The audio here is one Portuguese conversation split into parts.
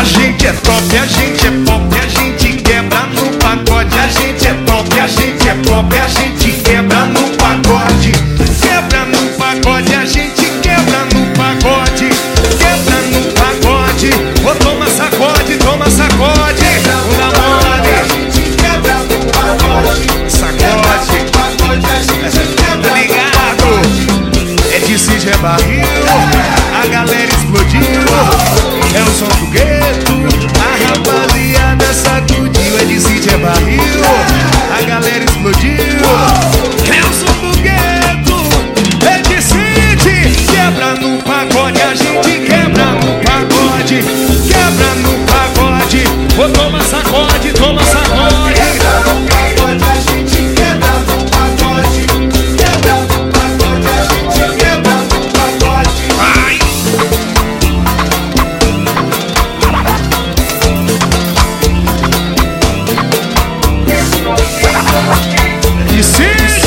A gente é top, a gente é pop, a gente quebra no pagode. A gente é top, a gente é pop, a gente quebra no pagode. Quebra no pagode, a gente quebra no pagode. Quebra no pagode. Ô, toma sacode, toma sacode. Uma mole, a gente quebra no pagode. Sacode, pagode, a gente quebra. Tá ligado? É de Cid, é barril. A galera explodiu. É o som do gueto. A rapaziada sacudiu. É de Cid, é barril. A galera explodiu. É o som do gueto. É de Cid. Quebra no pagode. A gente quebra no pagode. Quebra no pagode. Ô, toma sacode, toma sacode. Quebra no pagode. A gente quebra no pagode. Quebra no pagode. A gente quebra no pagode. Ai! E Cid!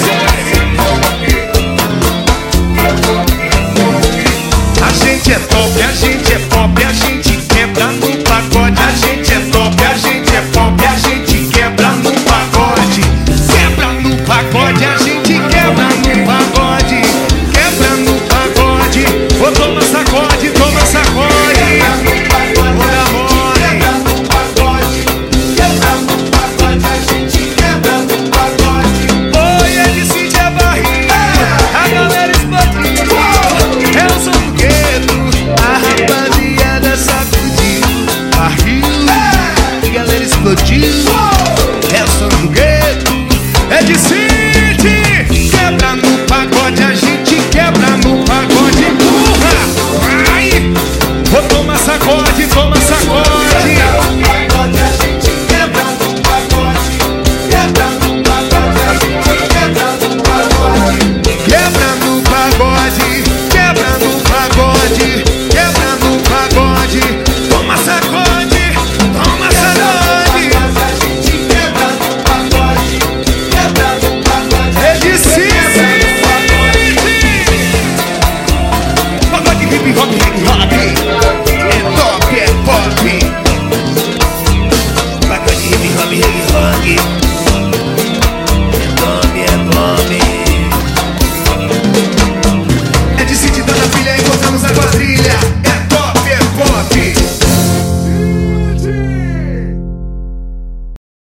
A gente é top, a gente é pop, a gente quebra no pagode. A gente é top, a gente é pop, a gente quebra no pagode. Quebra no pagode, a gente quebra no pagode. Quebra no pagode. Ô, toma sacode, toma sacode. Ora, mole. Quebra no pagode. Quebra no pagode, a gente quebra no pagode. Oi, ele se é barriga. A galera explodiu. É o som do gueto. A rapaziada sacudiu. Barril. A galera explodiu. É o som do gueto. É de Cid. Quebra no pagode, a gente quebra no pagode. Empurra. Ai. Ô, toma sacode, toma sacode.